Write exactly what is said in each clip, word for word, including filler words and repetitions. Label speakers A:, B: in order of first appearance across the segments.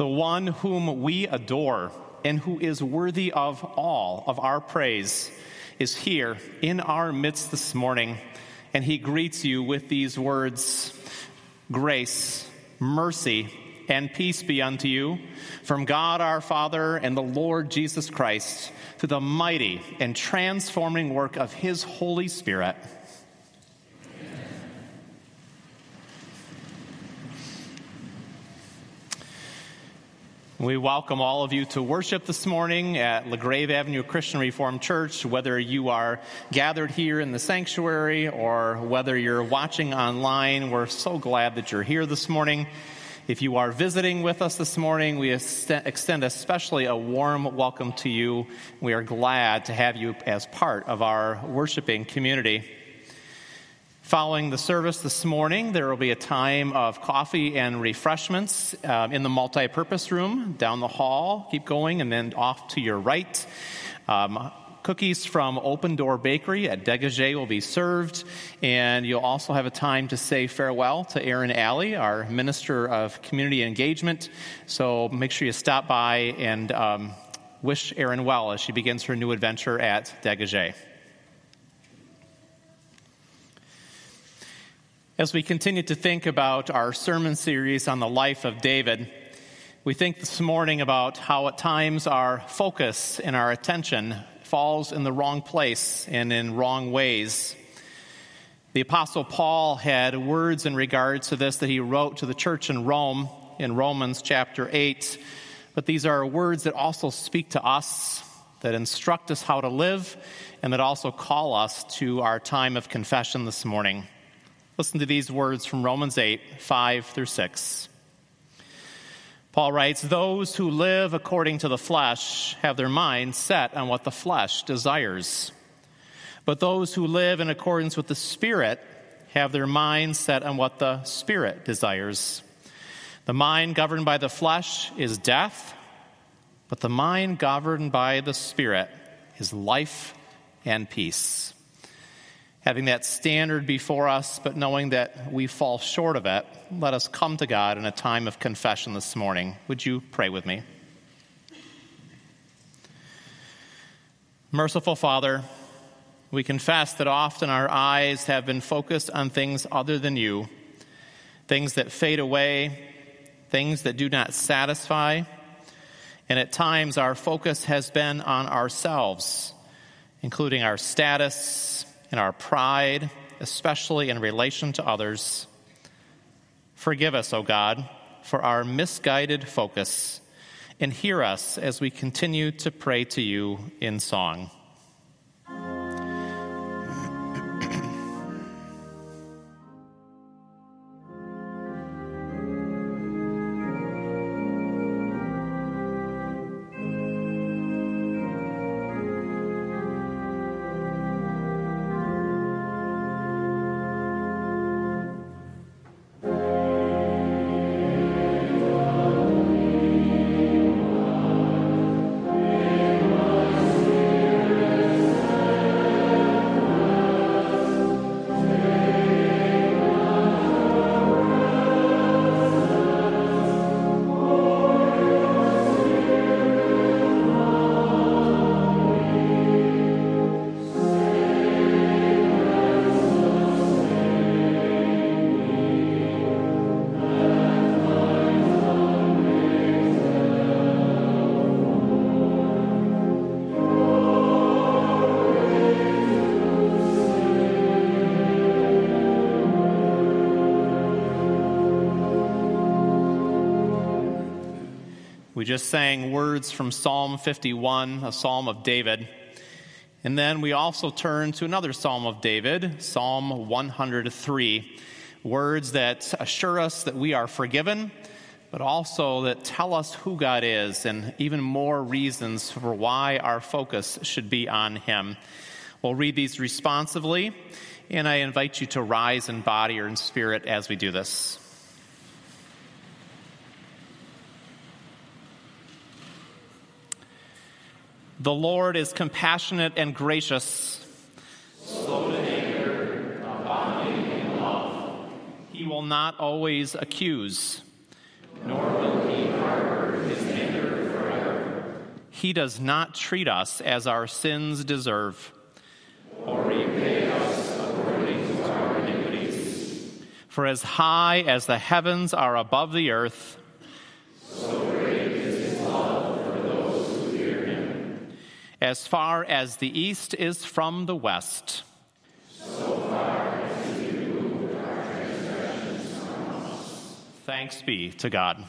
A: The one whom we adore and who is worthy of all of our praise is here in our midst this morning, and he greets you with these words: grace, mercy, and peace be unto you from God our Father and the Lord Jesus Christ, through the mighty and transforming work of his Holy Spirit. We welcome all of you to worship this morning at LaGrave Avenue Christian Reformed Church, whether you are gathered here in the sanctuary or whether you're watching online. We're so glad that you're here this morning. If you are visiting with us this morning, we extend especially a warm welcome to you. We are glad to have you as part of our worshiping community. Following the service this morning, there will be a time of coffee and refreshments uh, in the multi-purpose room down the hall. Keep going, and then off to your right. Um, cookies from Open Door Bakery at Dégagé will be served, and you'll also have a time to say farewell to Erin Alley, our Minister of Community Engagement. So make sure you stop by and um, wish Erin well as she begins her new adventure at Dégagé. As we continue to think about our sermon series on the life of David, we think this morning about how at times our focus and our attention falls in the wrong place and in wrong ways. The Apostle Paul had words in regards to this that he wrote to the church in Rome in Romans chapter eight, but these are words that also speak to us, that instruct us how to live, and that also call us to our time of confession this morning. Listen to these words from Romans eight, five through six. Paul writes, "Those who live according to the flesh have their mind set on what the flesh desires. But those who live in accordance with the Spirit have their mind set on what the Spirit desires. The mind governed by the flesh is death, but the mind governed by the Spirit is life and peace." Having that standard before us, but knowing that we fall short of it, let us come to God in a time of confession this morning. Would you pray with me? Merciful Father, we confess that often our eyes have been focused on things other than you, things that fade away, things that do not satisfy, and at times our focus has been on ourselves, including our status and our pride, especially in relation to others. Forgive us, O God, for our misguided focus, and hear us as we continue to pray to you in song. We just sang words from Psalm fifty-one, a psalm of David. And then we also turn to another psalm of David, Psalm one hundred three, words that assure us that we are forgiven, but also that tell us who God is and even more reasons for why our focus should be on him. We'll read these responsively, and I invite you to rise in body or in spirit as we do this. The Lord is compassionate and gracious,
B: slow to anger, abounding in love.
A: He will not always accuse,
B: nor will he harbor
A: He does not treat us as our sins deserve,
B: or repay us according to our iniquities.
A: For as high as the heavens are above the earth,
B: so great is his love for those who fear him.
A: As far as the east is from the west,
B: so far as he removed our transgressions from us.
A: Thanks be to God.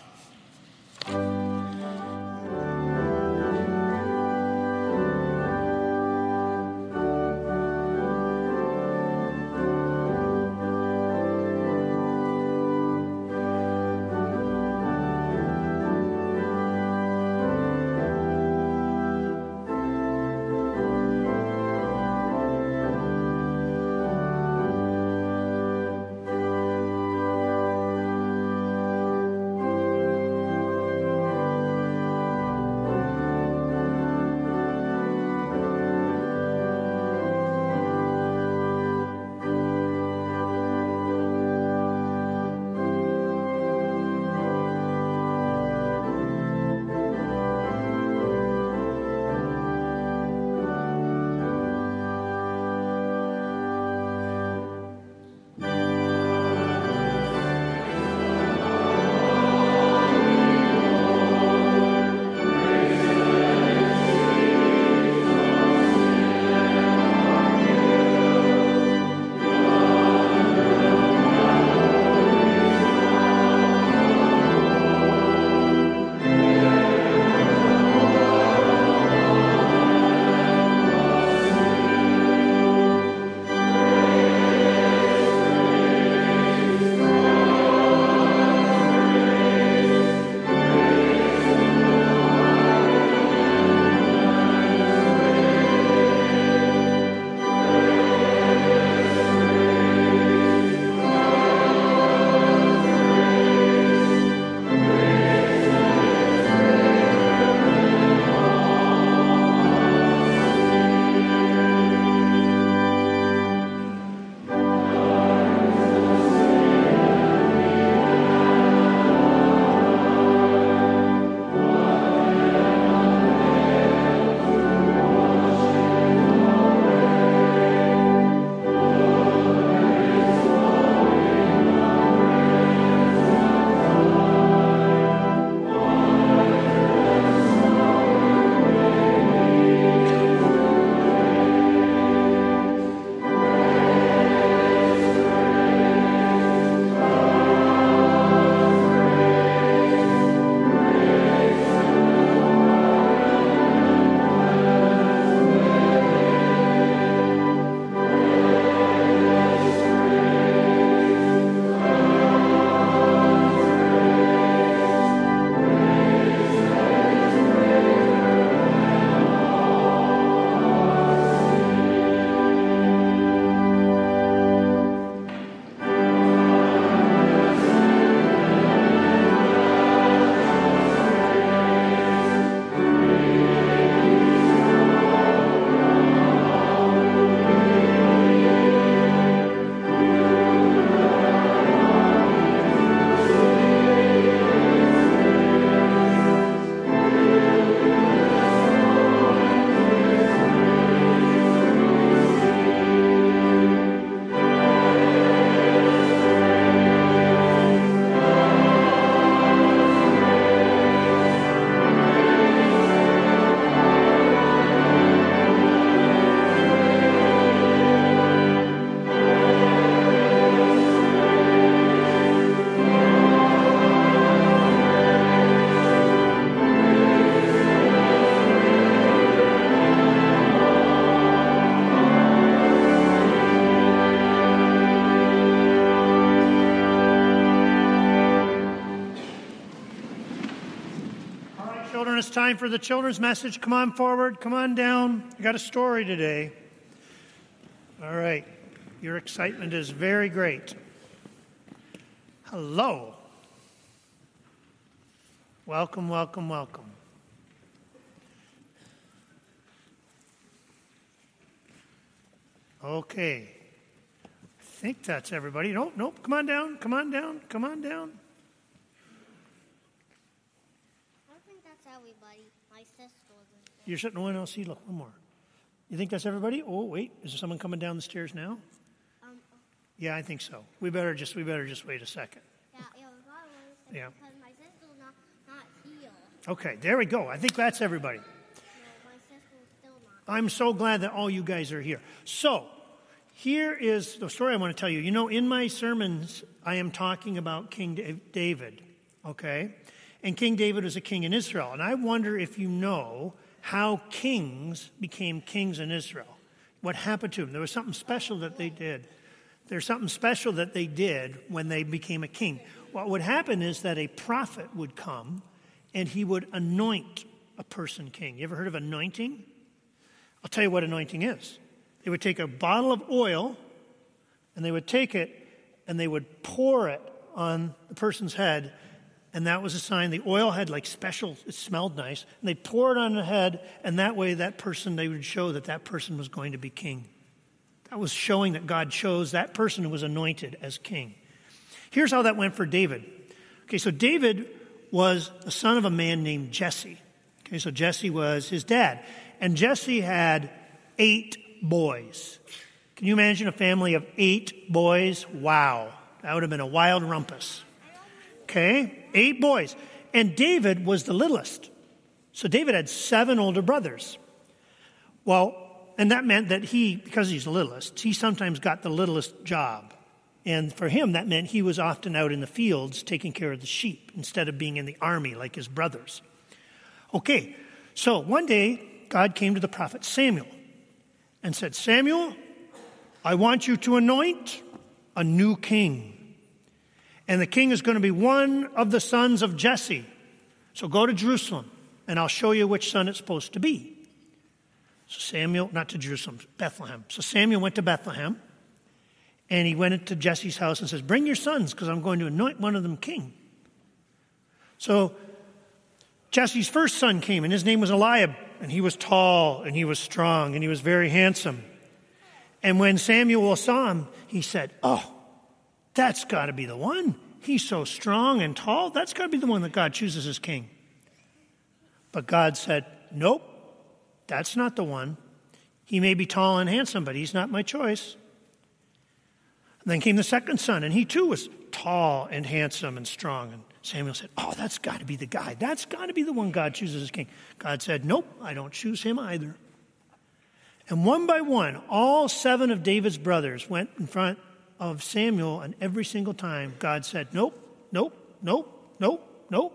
C: It's time for the children's message. Come on forward. Come on down. I got a story today. All right. Your excitement is very great. Hello. Welcome, welcome, welcome. Okay. I think that's everybody. Nope, nope. Come on down. Come on down. Come on down.
D: I think that's everybody. My sister wasn't there.
C: You're sitting one. I'll see. Look, one more. You think that's everybody? Oh, wait. Is there someone coming down the stairs now?
D: Um,
C: Yeah, I think so. We better just we better just wait a second.
D: yeah, yeah, probably.
C: Yeah.
D: Because my sister's not, not here.
C: Okay, there we go. I think that's everybody.
D: No, my sister's still not.
C: I'm so glad that all you guys are here. So, here is the story I want to tell you. You know, in my sermons, I am talking about King David, okay? And King David was a king in Israel. And I wonder if you know how kings became kings in Israel. What happened to them? There was something special that they did. There's something special that they did when they became a king. What would happen is that a prophet would come and he would anoint a person king. You ever heard of anointing? I'll tell you what anointing is. They would take a bottle of oil and they would take it and they would pour it on the person's head, and that was a sign. The oil had like special, it smelled nice, and they'd pour it on the head, and that way that person, they would show that that person was going to be king. That was showing that God chose that person who was anointed as king. Here's how that went for David. Okay, so David was the son of a man named Jesse. Okay, so Jesse was his dad. And Jesse had eight boys. Can you imagine a family of eight boys? Wow. That would have been a wild rumpus. Okay, eight boys. And David was the littlest. So David had seven older brothers. Well, and that meant that he, because he's the littlest, he sometimes got the littlest job. And for him, that meant he was often out in the fields taking care of the sheep instead of being in the army like his brothers. Okay, so one day, God came to the prophet Samuel and said, Samuel, I want you to anoint a new king. And the king is going to be one of the sons of Jesse. So go to Jerusalem, and I'll show you which son it's supposed to be. So Samuel, not to Jerusalem, Bethlehem. So Samuel went to Bethlehem, and he went into Jesse's house and says, bring your sons, because I'm going to anoint one of them king. So Jesse's first son came, and his name was Eliab, and he was tall, and he was strong, and he was very handsome. And when Samuel saw him, he said, oh, that's got to be the one. He's so strong and tall. That's got to be the one that God chooses as king. But God said, nope, that's not the one. He may be tall and handsome, but he's not my choice. And then came the second son, and he too was tall and handsome and strong. And Samuel said, oh, that's got to be the guy. That's got to be the one God chooses as king. God said, nope, I don't choose him either. And one by one, all seven of David's brothers went in front of Samuel, and every single time God said, nope, nope, nope, nope, nope.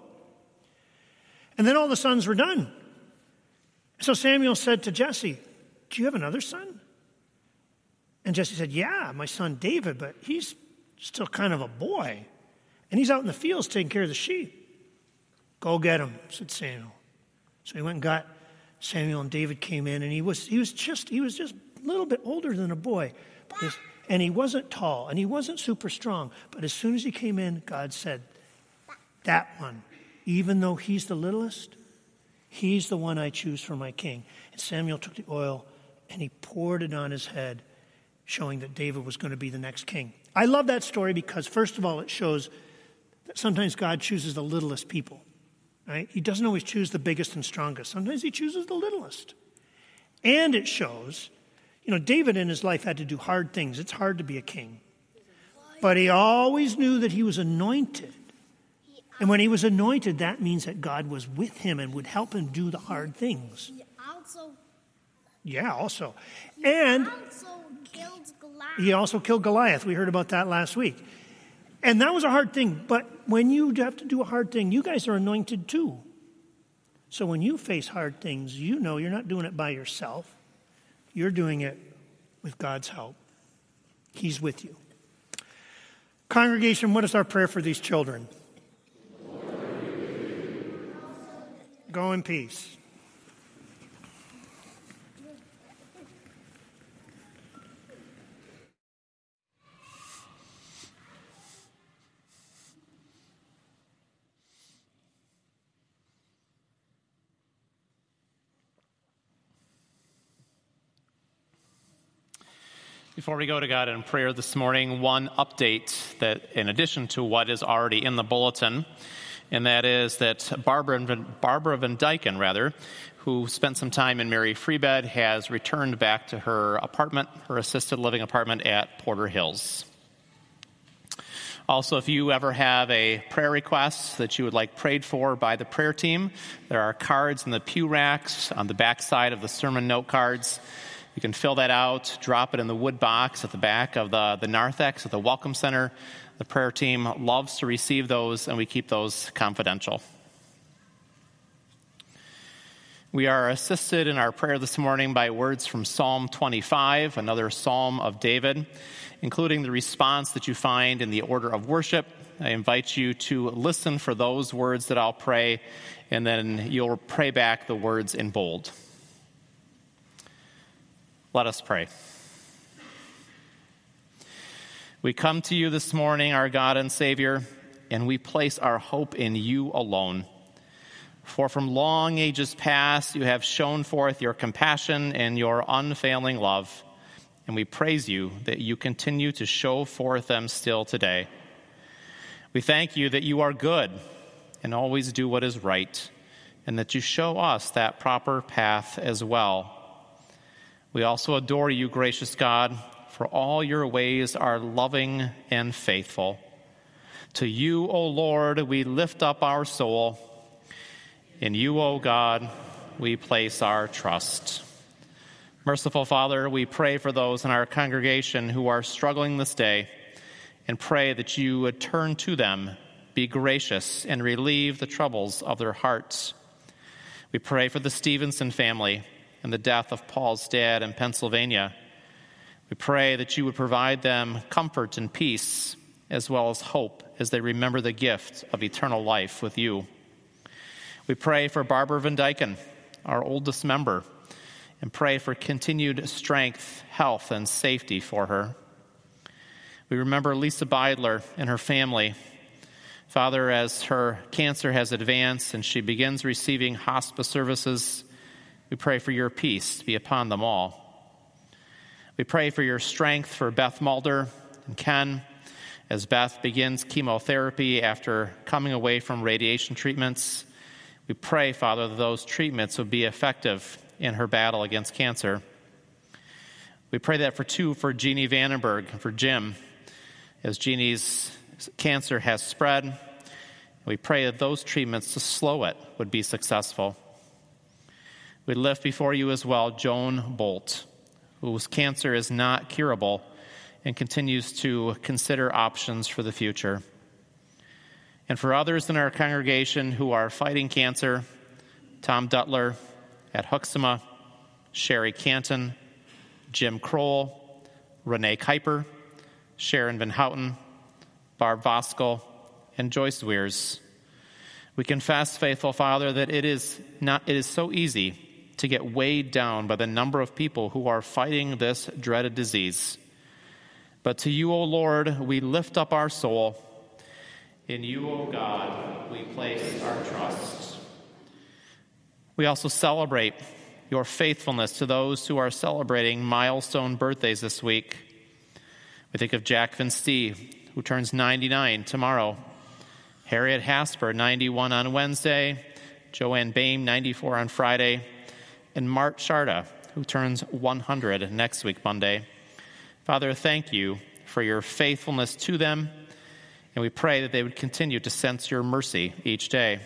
C: And then all the sons were done. So Samuel said to Jesse, do you have another son? And Jesse said, yeah, my son David, but he's still kind of a boy. And he's out in the fields taking care of the sheep. Go get him, said Samuel. So he went and got Samuel, and David came in, and he was he was just he was just a little bit older than a boy. But his, and he wasn't tall, and he wasn't super strong. But as soon as he came in, God said, that one, even though he's the littlest, he's the one I choose for my king. And Samuel took the oil, and he poured it on his head, showing that David was going to be the next king. I love that story because, first of all, it shows that sometimes God chooses the littlest people, right? He doesn't always choose the biggest and strongest. Sometimes he chooses the littlest. And it shows, you know, David in his life had to do hard things. It's hard to be a king. But he always knew that he was anointed. And when he was anointed, that means that God was with him and would help him do the hard things.
D: He also,
C: Yeah, also. And
D: also killed Goliath.
C: he also killed Goliath. We heard about that last week. And that was a hard thing. But when you have to do a hard thing, you guys are anointed too. So when you face hard things, you know you're not doing it by yourself. You're doing it with God's help. He's with you. Congregation, what is our prayer for these children? Go in peace.
A: Before we go to God in prayer this morning, one update that, in addition to what is already in the bulletin, and that is that Barbara Van, Barbara Van Dyken, rather, who spent some time in Mary Free Bed, has returned back to her apartment, her assisted living apartment at Porter Hills. Also, if you ever have a prayer request that you would like prayed for by the prayer team, there are cards in the pew racks on the back side of the sermon note cards. You can fill that out, drop it in the wood box at the back of the, the narthex at the Welcome Center. The prayer team loves to receive those, and we keep those confidential. We are assisted in our prayer this morning by words from Psalm twenty-five, another psalm of David, including the response that you find in the order of worship. I invite you to listen for those words that I'll pray, and then you'll pray back the words in bold. Let us pray. We come to you this morning, our God and Savior, and we place our hope in you alone. For from long ages past, you have shown forth your compassion and your unfailing love, and we praise you that you continue to show forth them still today. We thank you that you are good and always do what is right, and that you show us that proper path as well. We also adore you, gracious God, for all your ways are loving and faithful. To you, O Lord, we lift up our soul. In you, O God, we place our trust. Merciful Father, we pray for those in our congregation who are struggling this day, and pray that you would turn to them, be gracious, and relieve the troubles of their hearts. We pray for the Stevenson family and the death of Paul's dad in Pennsylvania. We pray that you would provide them comfort and peace, as well as hope, as they remember the gift of eternal life with you. We pray for Barbara Van Dyken, our oldest member, and pray for continued strength, health, and safety for her. We remember Lisa Beidler and her family. Father, as her cancer has advanced and she begins receiving hospice services, we pray for your peace to be upon them all. We pray for your strength for Beth Mulder and Ken as Beth begins chemotherapy after coming away from radiation treatments. We pray, Father, that those treatments would be effective in her battle against cancer. We pray that for two, for Jeannie Vandenberg and for Jim, as Jeannie's cancer has spread. We pray that those treatments to slow it would be successful. We lift before you as well Joan Bolt, whose cancer is not curable and continues to consider options for the future. And for others in our congregation who are fighting cancer, Tom Duttler at Huxima, Sherry Canton, Jim Kroll, Renee Kuiper, Sharon Van Houten, Barb Voskel, and Joyce Weirs. We confess, faithful Father, that it is not it is so easy to get weighed down by the number of people who are fighting this dreaded disease. But to you, O Lord, we lift up our soul. In you, O God, we place our trust. We also celebrate your faithfulness to those who are celebrating milestone birthdays this week. We think of Jack Van Stee, who turns ninety-nine tomorrow, Harriet Hasper, ninety-one on Wednesday, Joanne Boehm, ninety-four on Friday, and Mart Sharda, who turns one hundred next week, Monday. Father, thank you for your faithfulness to them, and we pray that they would continue to sense your mercy each day.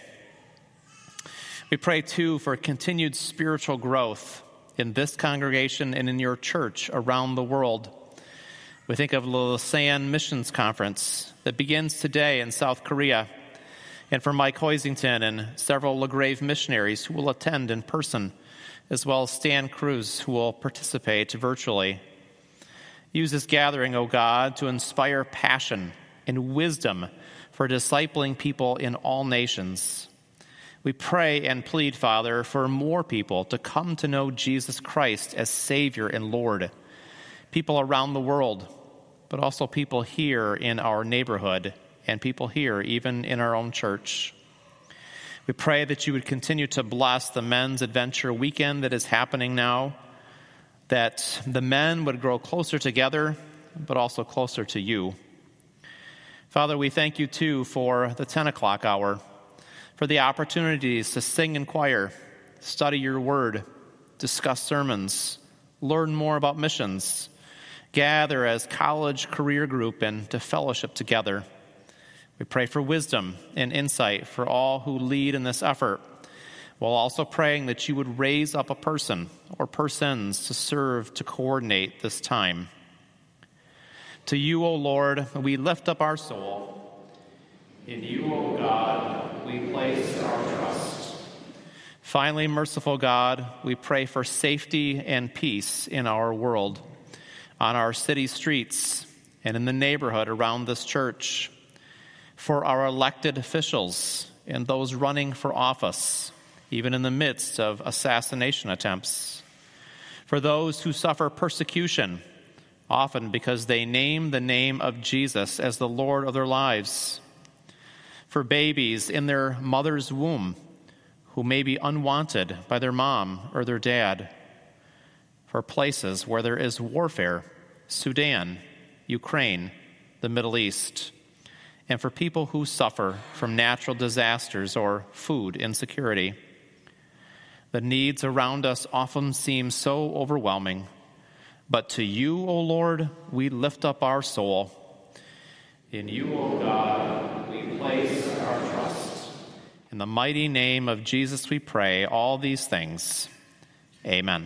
A: We pray, too, for continued spiritual growth in this congregation and in your church around the world. We think of the Lausanne Missions Conference that begins today in South Korea, and for Mike Hoisington and several LaGrave missionaries who will attend in person, as well as Stan Cruz, who will participate virtually. Use this gathering, O God, to inspire passion and wisdom for discipling people in all nations. We pray and plead, Father, for more people to come to know Jesus Christ as Savior and Lord. People around the world, but also people here in our neighborhood and people here even in our own church. We pray that you would continue to bless the Men's Adventure Weekend that is happening now, that the men would grow closer together, but also closer to you. Father, we thank you, too, for the ten o'clock hour, for the opportunities to sing in choir, study your word, discuss sermons, learn more about missions, gather as college career group, and to fellowship together. We pray for wisdom and insight for all who lead in this effort, while also praying that you would raise up a person or persons to serve to coordinate this time. To you, O Lord, we lift up our soul. In you, O God, we place our trust. Finally, merciful God, we pray for safety and peace in our world, on our city streets, and in the neighborhood around this church, for our elected officials and those running for office, even in the midst of assassination attempts, for those who suffer persecution, often because they name the name of Jesus as the Lord of their lives, for babies in their mother's womb who may be unwanted by their mom or their dad, for places where there is warfare, Sudan, Ukraine, the Middle East, and for people who suffer from natural disasters or food insecurity. The needs around us often seem so overwhelming, but to you, O Lord, we lift up our soul. In you, O God, we place our trust. In the mighty name of Jesus we pray all these things. Amen.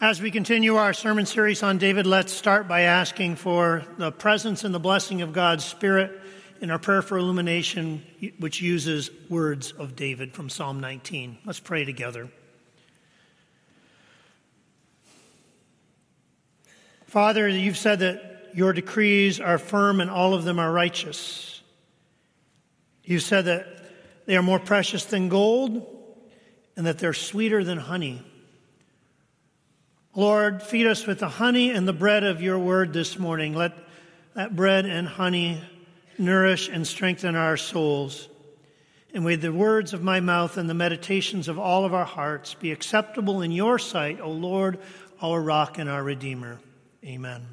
C: As we continue our sermon series on David, let's start by asking for the presence and the blessing of God's Spirit in our prayer for illumination, which uses words of David from Psalm nineteen. Let's pray together. Father, you've said that your decrees are firm and all of them are righteous. You've said that they are more precious than gold and that they're sweeter than honey. Lord, feed us with the honey and the bread of your word this morning. Let that bread and honey nourish and strengthen our souls. And may the words of my mouth and the meditations of all of our hearts be acceptable in your sight, O Lord, our rock and our Redeemer. Amen.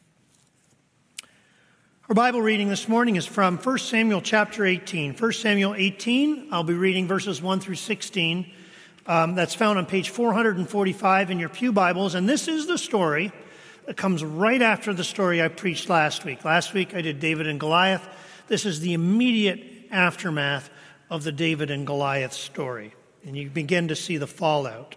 C: Our Bible reading this morning is from First Samuel chapter eighteen. First Samuel eighteen, I'll be reading verses one through sixteen. Um, that's found on page four forty-five in your pew Bibles. And this is the story that comes right after the story I preached last week. Last week I did David and Goliath. This is the immediate aftermath of the David and Goliath story. And you begin to see the fallout.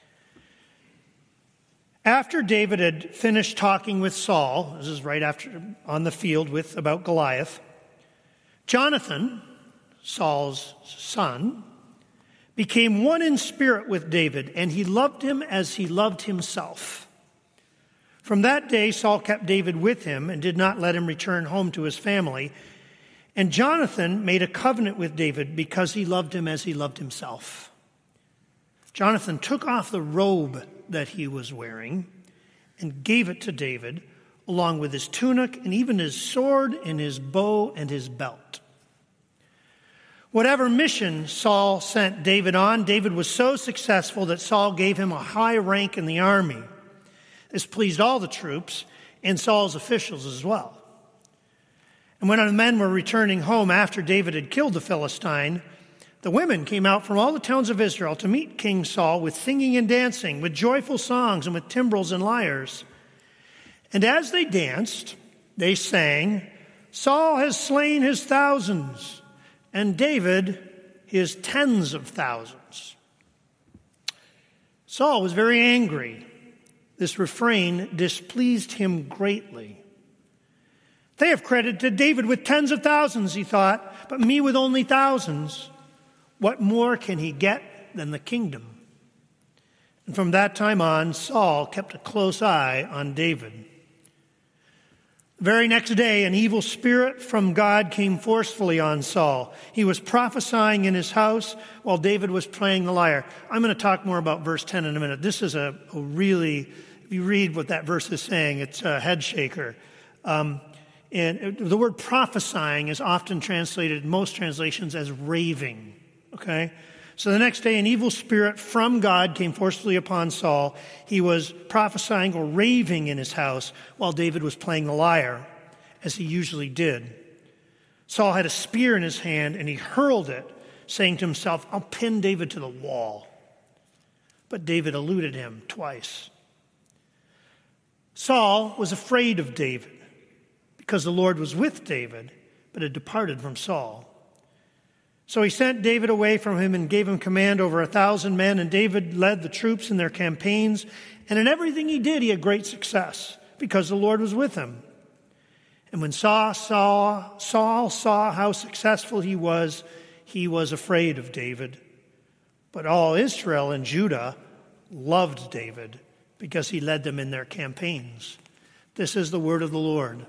C: After David had finished talking with Saul, this is right after on the field with about Goliath, Jonathan, Saul's son, became one in spirit with David, and he loved him as he loved himself. From that day, Saul kept David with him and did not let him return home to his family. And Jonathan made a covenant with David because he loved him as he loved himself. Jonathan took off the robe that he was wearing and gave it to David, along with his tunic and even his sword and his bow and his belt. Whatever mission Saul sent David on, David was so successful that Saul gave him a high rank in the army. This pleased all the troops and Saul's officials as well. And when the men were returning home after David had killed the Philistine, the women came out from all the towns of Israel to meet King Saul with singing and dancing, with joyful songs and with timbrels and lyres. And as they danced, they sang, "Saul has slain his thousands, and David his tens of thousands." Saul was very angry. This refrain displeased him greatly. They have credited David with tens of thousands, he thought, but me with only thousands. What more can he get than the kingdom? And from that time on, Saul kept a close eye on David. The very next day, an evil spirit from God came forcefully on Saul. He was prophesying in his house while David was playing the lyre. I'm going to talk more about verse ten in a minute. This is a, a really, if you read what that verse is saying, it's a head shaker. Um, and the word prophesying is often translated in most translations as raving. Okay? So the next day, an evil spirit from God came forcefully upon Saul. He was prophesying or raving in his house while David was playing the lyre, as he usually did. Saul had a spear in his hand, and he hurled it, saying to himself, "I'll pin David to the wall." But David eluded him twice. Saul was afraid of David because the Lord was with David, but had departed from Saul. So he sent David away from him and gave him command over a thousand men, and David led the troops in their campaigns. And in everything he did, he had great success because the Lord was with him. And when Saul saw, Saul saw how successful he was, he was afraid of David. But all Israel and Judah loved David because he led them in their campaigns. This is the word of the Lord.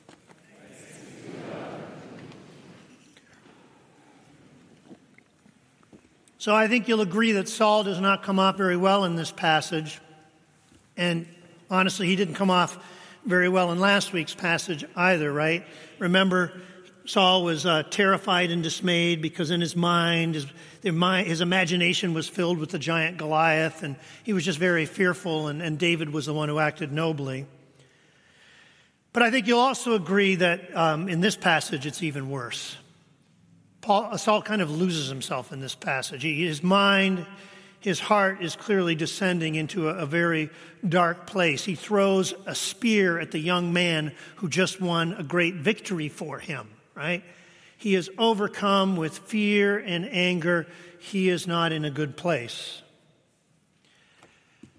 C: So I think you'll agree that Saul does not come off very well in this passage. And honestly, he didn't come off very well in last week's passage either, right? Remember, Saul was uh, terrified and dismayed because in his mind his, his imagination was filled with the giant Goliath, and he was just very fearful, and, and David was the one who acted nobly. But I think you'll also agree that um, in this passage it's even worse. Paul, Saul kind of loses himself in this passage. He, his mind, his heart is clearly descending into a, a very dark place. He throws a spear at the young man who just won a great victory for him, right? He is overcome with fear and anger. He is not in a good place.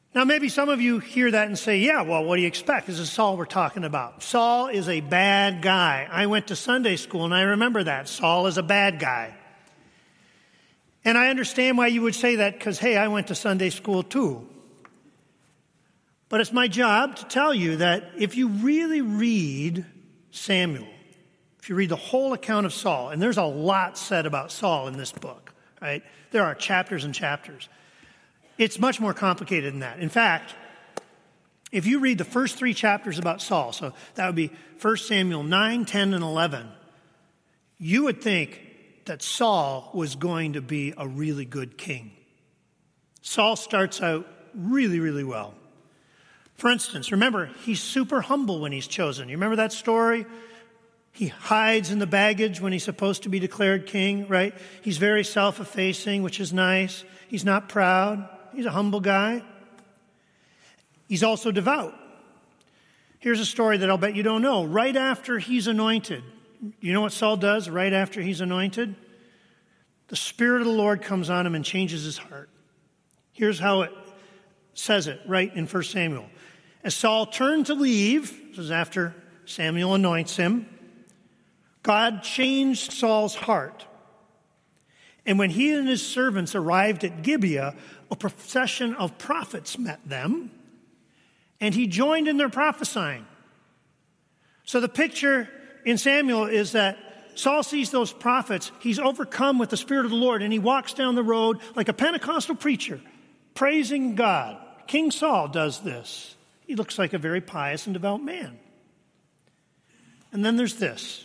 C: Now, maybe some of you hear that and say, yeah, well, what do you expect? This is Saul we're talking about. Saul is a bad guy. I went to Sunday school, and I remember that. Saul is a bad guy. And I understand why you would say that because, hey, I went to Sunday school too. But it's my job to tell you that if you really read Samuel, if you read the whole account of Saul, and there's a lot said about Saul in this book, right? There are chapters and chapters. It's much more complicated than that. In fact, if you read the first three chapters about Saul, so that would be First Samuel nine, ten, and eleven, you would think that Saul was going to be a really good king. Saul starts out really, really well. For instance, remember, he's super humble when he's chosen. You remember that story? He hides in the baggage when he's supposed to be declared king, right? He's very self-effacing, which is nice. He's not proud. He's a humble guy. He's also devout. Here's a story that I'll bet you don't know. Right after he's anointed, you know what Saul does right after he's anointed? The Spirit of the Lord comes on him and changes his heart. Here's how it says it right in First Samuel. As Saul turned to leave, this is after Samuel anoints him, God changed Saul's heart. And when he and his servants arrived at Gibeah, a procession of prophets met them, and he joined in their prophesying. So the picture in Samuel is that Saul sees those prophets, he's overcome with the Spirit of the Lord, and he walks down the road like a Pentecostal preacher, praising God. King Saul does this. He looks like a very pious and devout man. And then there's this.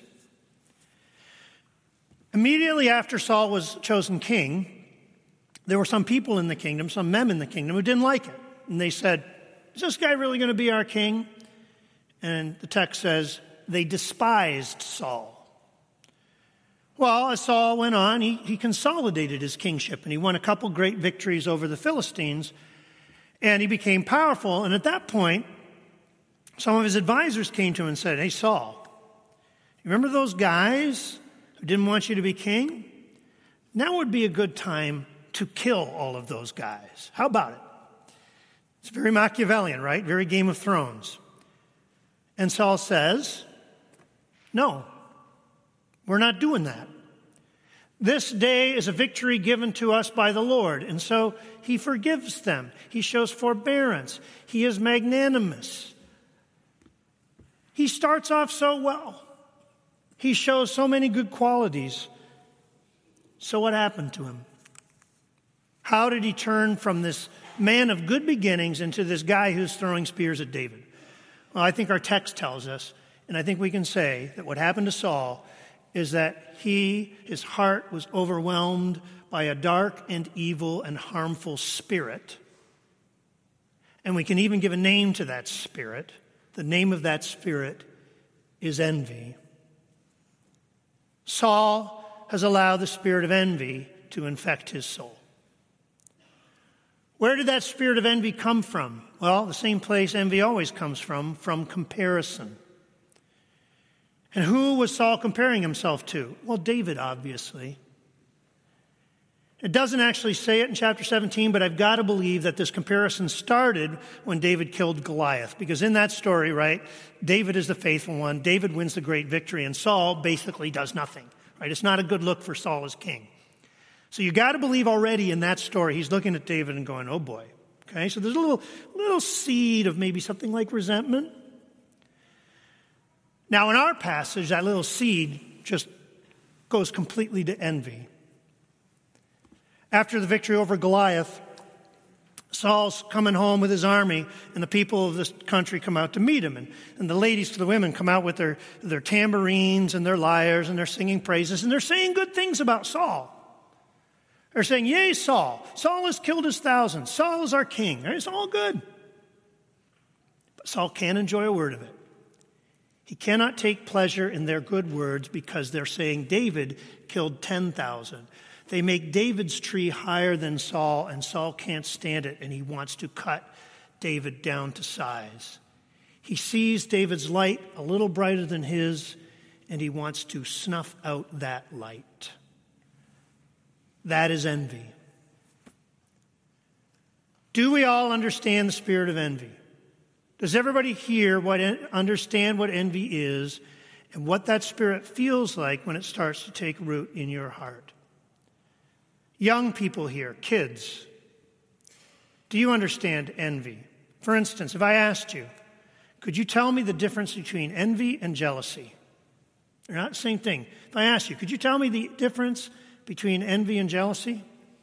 C: Immediately after Saul was chosen king, there were some people in the kingdom, some men in the kingdom, who didn't like it. And they said, is this guy really going to be our king? And the text says, they despised Saul. Well, as Saul went on, he, he consolidated his kingship, and he won a couple great victories over the Philistines, and he became powerful. And at that point, some of his advisors came to him and said, hey, Saul, you remember those guys who didn't want you to be king? Now would be a good time to kill all of those guys. How about it? It's very Machiavellian, right? Very Game of Thrones. And Saul says, no, we're not doing that. This day is a victory given to us by the Lord. And so he forgives them. He shows forbearance. He is magnanimous. He starts off so well. He shows so many good qualities. So what happened to him? How did he turn from this man of good beginnings into this guy who's throwing spears at David? Well, I think our text tells us, and I think we can say that what happened to Saul is that he, his heart was overwhelmed by a dark and evil and harmful spirit. And we can even give a name to that spirit. The name of that spirit is envy. Saul has allowed the spirit of envy to infect his soul. Where did that spirit of envy come from? Well, the same place envy always comes from, from comparison. And who was Saul comparing himself to? Well, David, obviously. It doesn't actually say it in chapter seventeen, but I've got to believe that this comparison started when David killed Goliath. Because in that story, right, David is the faithful one. David wins the great victory, and Saul basically does nothing. Right? It's not a good look for Saul as king. So you got to believe already in that story, he's looking at David and going, oh boy. Okay, so there's a little, little seed of maybe something like resentment. Now, in our passage, that little seed just goes completely to envy. After the victory over Goliath, Saul's coming home with his army, and the people of this country come out to meet him. And, and the ladies to the women come out with their, their tambourines and their lyres, and they're singing praises, and they're saying good things about Saul. They're saying, yay, Saul. Saul has killed his thousands. Saul is our king. It's all good. But Saul can't enjoy a word of it. He cannot take pleasure in their good words because they're saying David killed ten thousand. They make David's tree higher than Saul, and Saul can't stand it, and he wants to cut David down to size. He sees David's light a little brighter than his, and he wants to snuff out that light. That is envy. Do we all understand the spirit of envy? Does everybody here what understand what envy is and what that spirit feels like when it starts to take root in your heart? Young people here, kids, do you understand envy? For instance, if I asked you, could you tell me the difference between envy and jealousy? They're not the same thing. If I asked you, could you tell me the difference between envy and jealousy?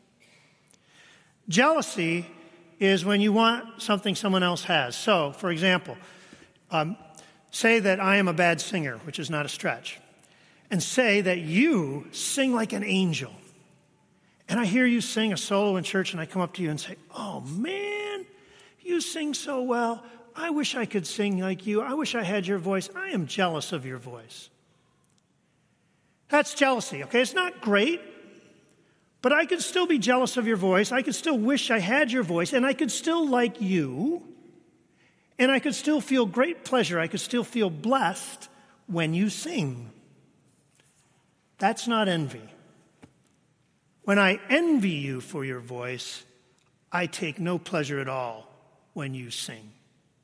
C: Jealousy is when you want something someone else has. So, for example, um, say that I am a bad singer, which is not a stretch, and say that you sing like an angel. And I hear you sing a solo in church, and I come up to you and say, oh, man, you sing so well. I wish I could sing like you. I wish I had your voice. I am jealous of your voice. That's jealousy, okay? It's not great, but I could still be jealous of your voice. I could still wish I had your voice, and I could still like you, and I could still feel great pleasure. I could still feel blessed when you sing. That's not envy. When I envy you for your voice, I take no pleasure at all when you sing.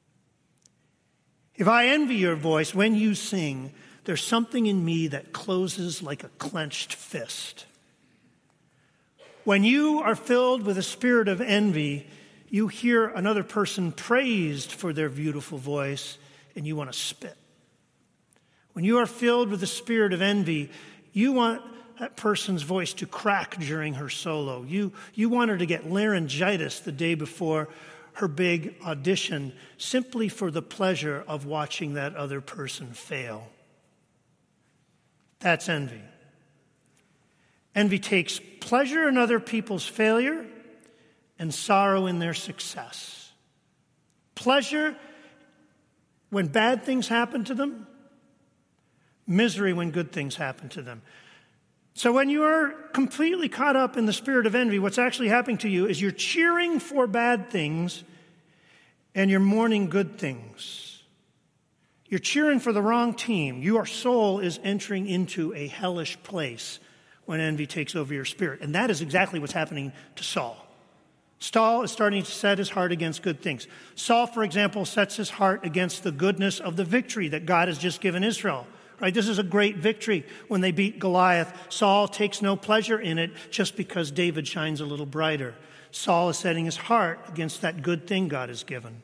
C: If I envy your voice when you sing, there's something in me that closes like a clenched fist. When you are filled with a spirit of envy, you hear another person praised for their beautiful voice, and you want to spit. When you are filled with the spirit of envy, you want that person's voice to crack during her solo. You, you want her to get laryngitis the day before her big audition simply for the pleasure of watching that other person fail. That's envy. Envy takes pleasure in other people's failure and sorrow in their success. Pleasure when bad things happen to them, misery when good things happen to them. So when you are completely caught up in the spirit of envy, what's actually happening to you is you're cheering for bad things and you're mourning good things. You're cheering for the wrong team. Your soul is entering into a hellish place when envy takes over your spirit. And that is exactly what's happening to Saul. Saul is starting to set his heart against good things. Saul, for example, sets his heart against the goodness of the victory that God has just given Israel. Right? This is a great victory when they beat Goliath. Saul takes no pleasure in it just because David shines a little brighter. Saul is setting his heart against that good thing God has given.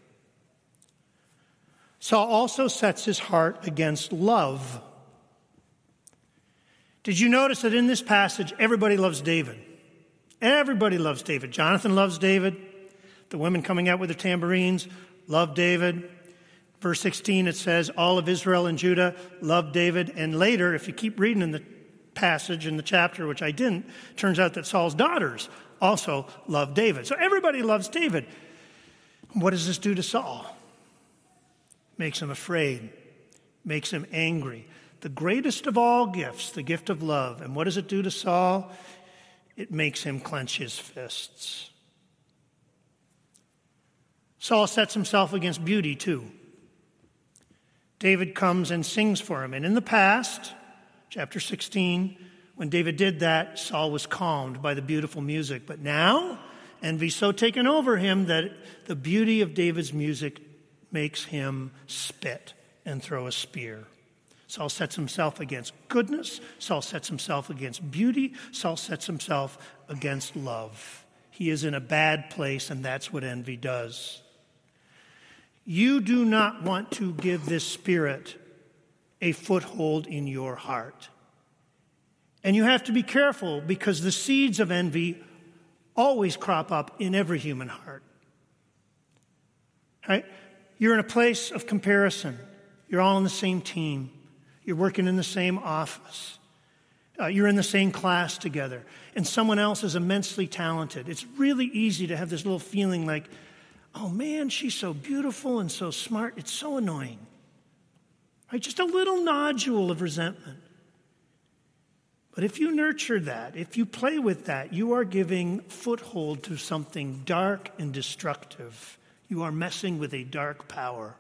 C: Saul also sets his heart against love. Did you notice that in this passage, everybody loves David? Everybody loves David. Jonathan loves David. The women coming out with their tambourines love David. Verse sixteen, it says, all of Israel and Judah loved David. And later, if you keep reading in the passage, in the chapter, which I didn't, turns out that Saul's daughters also loved David. So everybody loves David. What does this do to Saul? Makes him afraid. Makes him angry. The greatest of all gifts, the gift of love. And what does it do to Saul? It makes him clench his fists. Saul sets himself against beauty, too. David comes and sings for him. And in the past, chapter sixteen, when David did that, Saul was calmed by the beautiful music. But now, envy's so taken over him that the beauty of David's music makes him spit and throw a spear. Saul sets himself against goodness. Saul sets himself against beauty. Saul sets himself against love. He is in a bad place, and that's what envy does. You do not want to give this spirit a foothold in your heart. And you have to be careful because the seeds of envy always crop up in every human heart. Right? You're in a place of comparison. You're all on the same team. You're working in the same office. Uh, you're in the same class together. And someone else is immensely talented. It's really easy to have this little feeling like, oh man, she's so beautiful and so smart. It's so annoying. Right? Just a little nodule of resentment. But if you nurture that, if you play with that, you are giving foothold to something dark and destructive. You are messing with a dark power.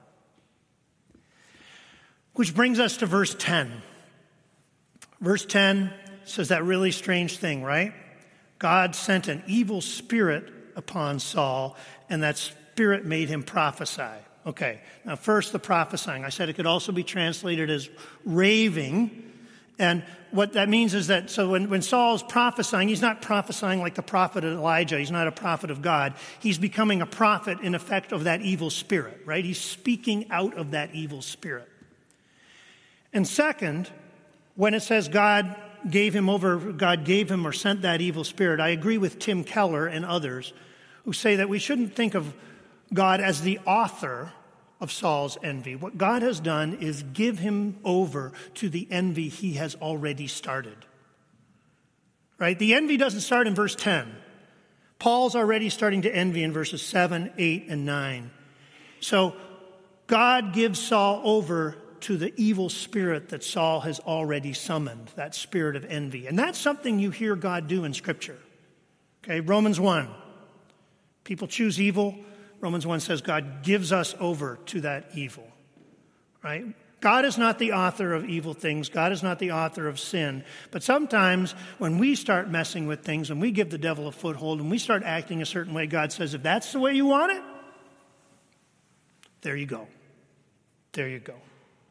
C: Which brings us to verse ten. Verse ten says that really strange thing, right? God sent an evil spirit upon Saul, and that spirit made him prophesy. Okay, now first the prophesying. I said it could also be translated as raving. And what that means is that, so when, when Saul's prophesying, he's not prophesying like the prophet Elijah. He's not a prophet of God. He's becoming a prophet in effect of that evil spirit, right? He's speaking out of that evil spirit. And second, when it says God gave him over, God gave him or sent that evil spirit, I agree with Tim Keller and others who say that we shouldn't think of God as the author of Saul's envy. What God has done is give him over to the envy he has already started. Right? The envy doesn't start in verse ten. Paul's already starting to envy in verses seven, eight, and nine. So God gives Saul over to the evil spirit that Saul has already summoned, that spirit of envy. And that's something you hear God do in Scripture. Okay, Romans one. People choose evil. Romans one says God gives us over to that evil, right? God is not the author of evil things. God is not the author of sin. But sometimes when we start messing with things, when we give the devil a foothold, and we start acting a certain way, God says, if that's the way you want it, there you go. There you go.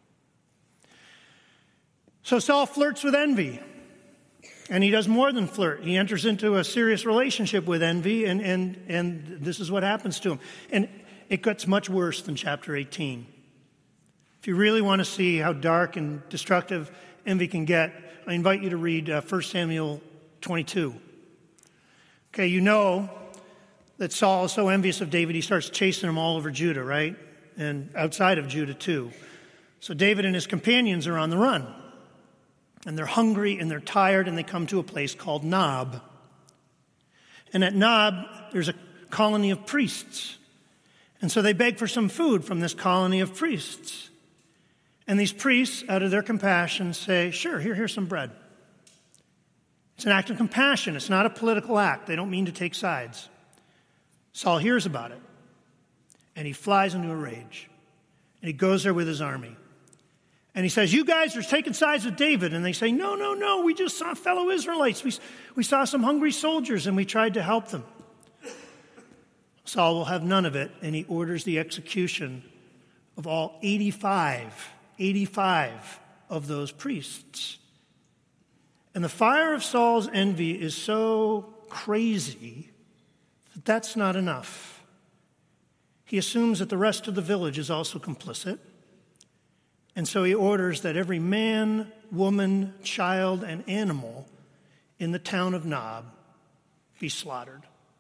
C: So Saul flirts with envy. And he does more than flirt. He enters into a serious relationship with envy, and, and, and this is what happens to him. And it gets much worse than chapter eighteen. If you really want to see how dark and destructive envy can get, I invite you to read uh, First Samuel twenty-two. Okay, you know that Saul is so envious of David, he starts chasing him all over Judah, right? And outside of Judah, too. So David and his companions are on the run. And they're hungry and they're tired, and they come to a place called Nob. And at Nob, there's a colony of priests. And so they beg for some food from this colony of priests. And these priests, out of their compassion, say, sure, here, here's some bread. It's an act of compassion. It's not a political act. They don't mean to take sides. Saul hears about it. And he flies into a rage. And he goes there with his army. And he says, you guys are taking sides with David. And they say, no, no, no, we just saw fellow Israelites. We, we saw some hungry soldiers and we tried to help them. Saul will have none of it, and he orders the execution of all eighty-five, eighty-five of those priests. And the fire of Saul's envy is so crazy that that's not enough. He assumes that the rest of the village is also complicit. And so he orders that every man, woman, child, and animal in the town of Nob be slaughtered.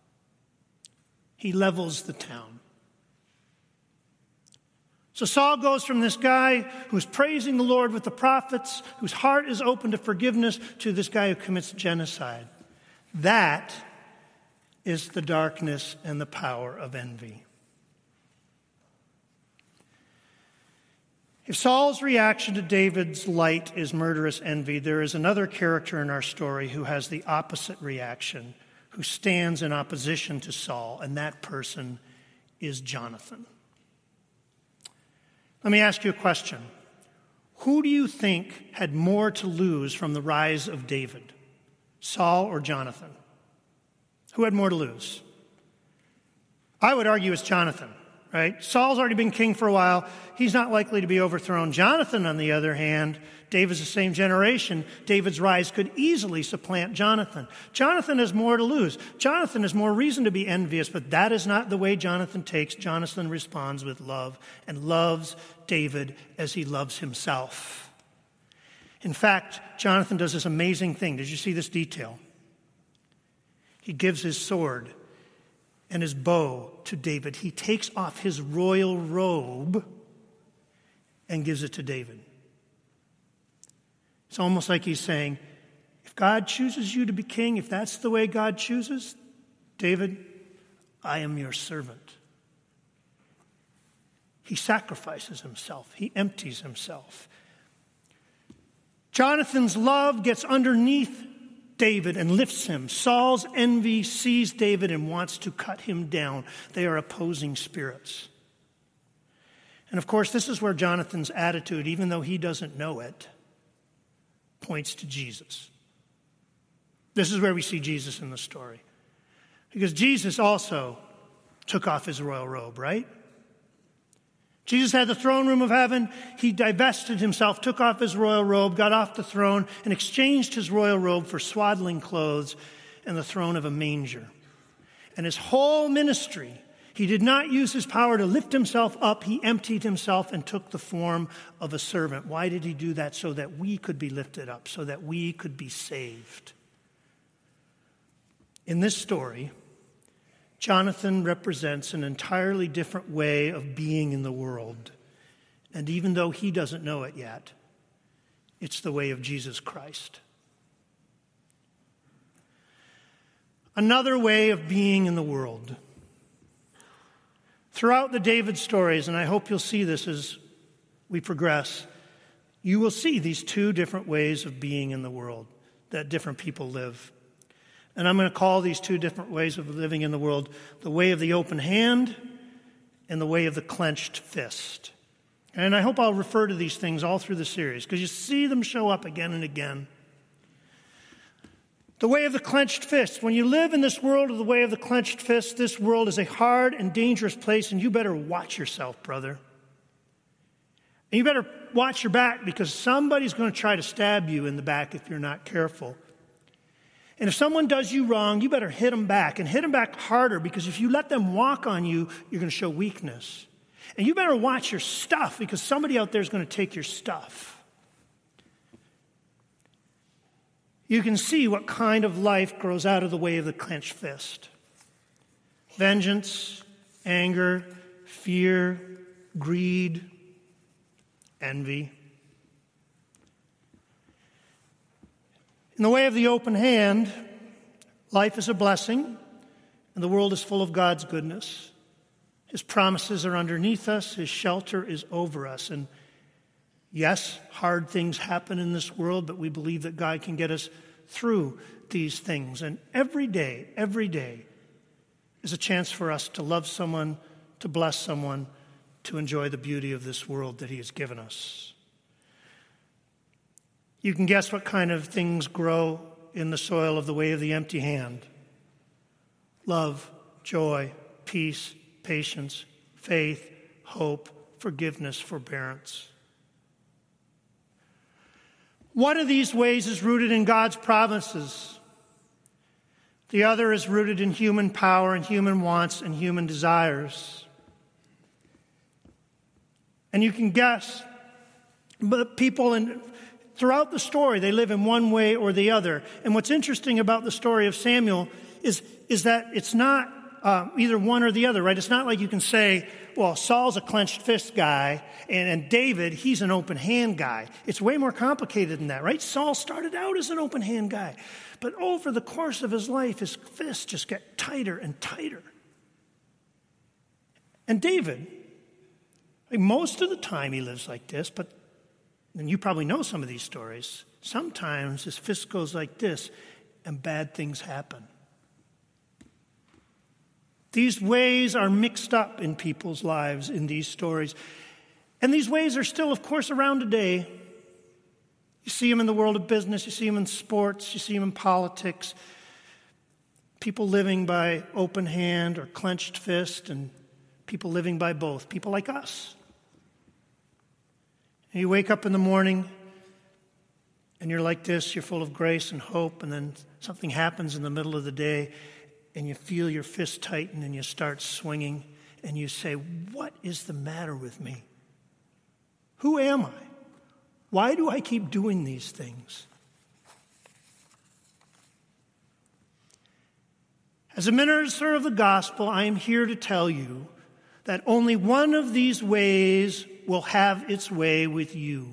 C: He levels the town. So Saul goes from this guy who's praising the Lord with the prophets, whose heart is open to forgiveness, to this guy who commits genocide. That is the darkness and the power of envy. If Saul's reaction to David's light is murderous envy, there is another character in our story who has the opposite reaction, who stands in opposition to Saul, and that person is Jonathan. Let me ask you a question. Who do you think had more to lose from the rise of David, Saul or Jonathan? Who had more to lose? I would argue it's Jonathan. Right? Saul's already been king for a while. He's not likely to be overthrown. Jonathan, on the other hand, David's the same generation. David's rise could easily supplant Jonathan. Jonathan has more to lose. Jonathan has more reason to be envious, but that is not the way Jonathan takes. Jonathan responds with love and loves David as he loves himself. In fact, Jonathan does this amazing thing. Did you see this detail? He gives his sword and his bow to David. He takes off his royal robe and gives it to David. It's almost like he's saying, if God chooses you to be king, if that's the way God chooses, David, I am your servant. He sacrifices himself. He empties himself. Jonathan's love gets underneath David and lifts him. Saul's envy sees David and wants to cut him down. They are opposing spirits. And of course, this is where Jonathan's attitude, even though he doesn't know it, points to Jesus. This is where we see Jesus in the story. Because Jesus also took off his royal robe, right? Jesus had the throne room of heaven. He divested himself, took off his royal robe, got off the throne, and exchanged his royal robe for swaddling clothes and the throne of a manger. And his whole ministry, he did not use his power to lift himself up. He emptied himself and took the form of a servant. Why did he do that? So that we could be lifted up, so that we could be saved. In this story, Jonathan represents an entirely different way of being in the world. And even though he doesn't know it yet, it's the way of Jesus Christ. Another way of being in the world. Throughout the David stories, and I hope you'll see this as we progress, you will see these two different ways of being in the world that different people live. And I'm going to call these two different ways of living in the world the way of the open hand and the way of the clenched fist. And I hope I'll refer to these things all through the series because you see them show up again and again. The way of the clenched fist. When you live in this world of the way of the clenched fist, this world is a hard and dangerous place, and you better watch yourself, brother. And you better watch your back because somebody's going to try to stab you in the back if you're not careful. And if someone does you wrong, you better hit them back, and hit them back harder, because if you let them walk on you, you're going to show weakness. And you better watch your stuff, because somebody out there is going to take your stuff. You can see what kind of life grows out of the way of the clenched fist. Vengeance, anger, fear, greed, envy. In the way of the open hand, life is a blessing, and the world is full of God's goodness. His promises are underneath us. His shelter is over us. And yes, hard things happen in this world, but we believe that God can get us through these things. And every day, every day is a chance for us to love someone, to bless someone, to enjoy the beauty of this world that he has given us. You can guess what kind of things grow in the soil of the way of the empty hand. Love, joy, peace, patience, faith, hope, forgiveness, forbearance. One of these ways is rooted in God's promises. The other is rooted in human power and human wants and human desires. And you can guess, but people in... Throughout the story, they live in one way or the other. And what's interesting about the story of Samuel is, is that it's not uh, either one or the other, right? It's not like you can say, well, Saul's a clenched fist guy, and, and David, he's an open hand guy. It's way more complicated than that, right? Saul started out as an open hand guy. But over the course of his life, his fists just get tighter and tighter. And David, like most of the time he lives like this, but and you probably know some of these stories. Sometimes his fist goes like this, and bad things happen. These ways are mixed up in people's lives in these stories. And these ways are still, of course, around today. You see them in the world of business. You see them in sports. You see them in politics. People living by open hand or clenched fist, and people living by both. People like us. And you wake up in the morning, and you're like this, you're full of grace and hope, and then something happens in the middle of the day, and you feel your fist tighten, and you start swinging, and you say, what is the matter with me? Who am I? Why do I keep doing these things? As a minister of the gospel, I am here to tell you that only one of these ways will have its way with you.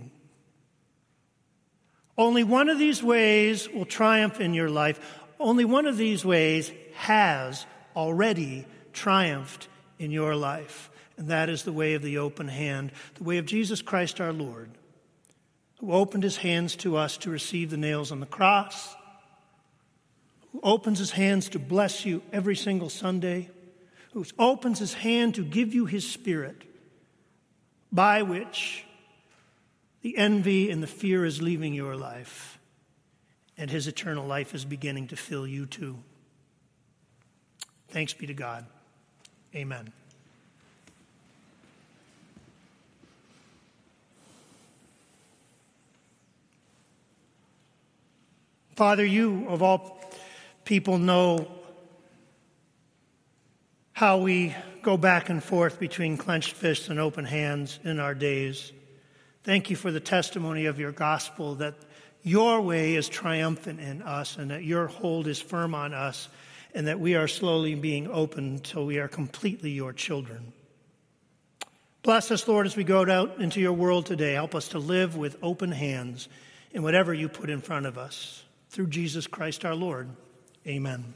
C: Only one of these ways will triumph in your life. Only one of these ways has already triumphed in your life. And that is the way of the open hand, the way of Jesus Christ our Lord, who opened his hands to us to receive the nails on the cross, who opens his hands to bless you every single Sunday, who opens his hand to give you his Spirit, by which the envy and the fear is leaving your life, and his eternal life is beginning to fill you too. Thanks be to God. Amen. Father, you of all people know how we go back and forth between clenched fists and open hands in our days. Thank you for the testimony of your gospel that your way is triumphant in us and that your hold is firm on us and that we are slowly being opened till we are completely your children. Bless us, Lord, as we go out into your world today. Help us to live with open hands in whatever you put in front of us. Through Jesus Christ our Lord. Amen.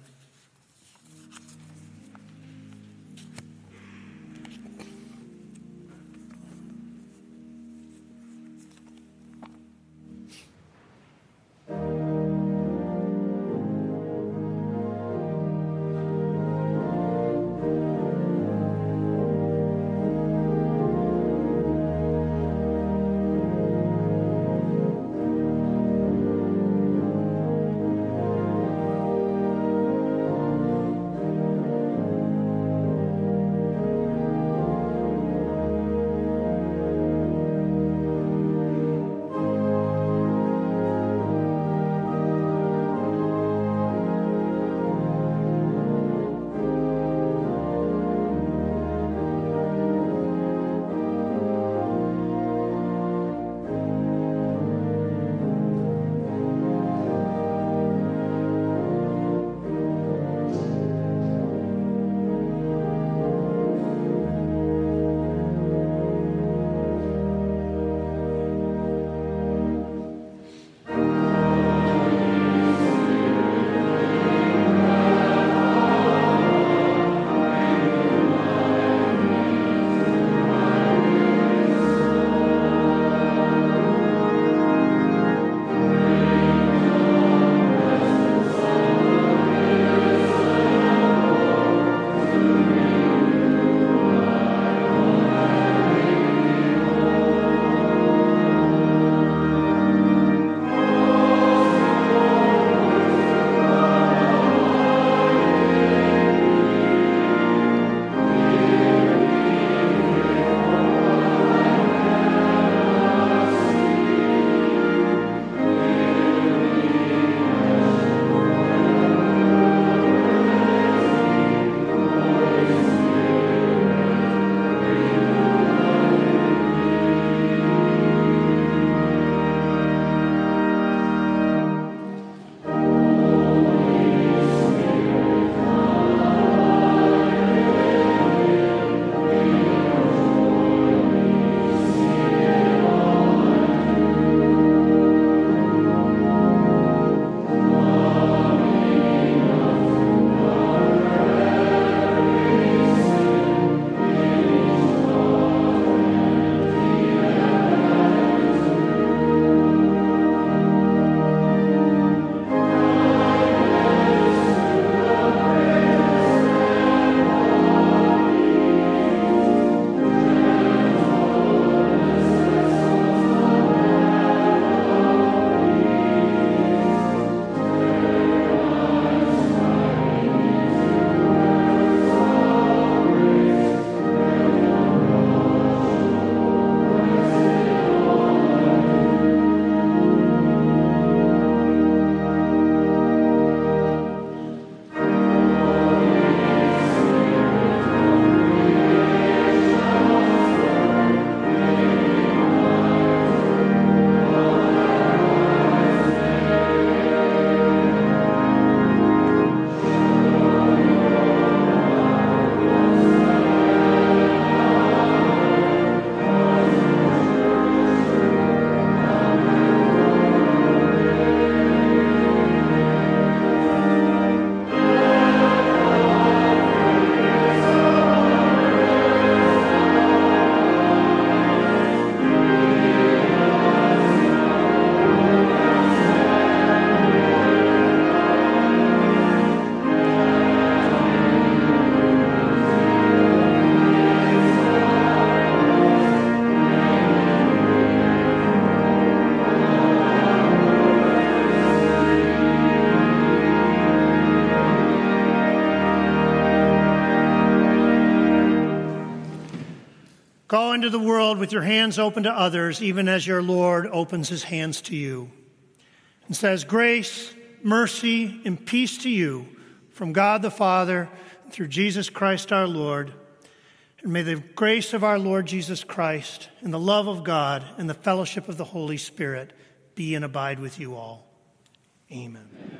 C: into the world with your hands open to others, even as your Lord opens his hands to you. And says, grace, mercy, and peace to you from God the Father, through Jesus Christ our Lord. And may the grace of our Lord Jesus Christ and the love of God and the fellowship of the Holy Spirit be and abide with you all. Amen.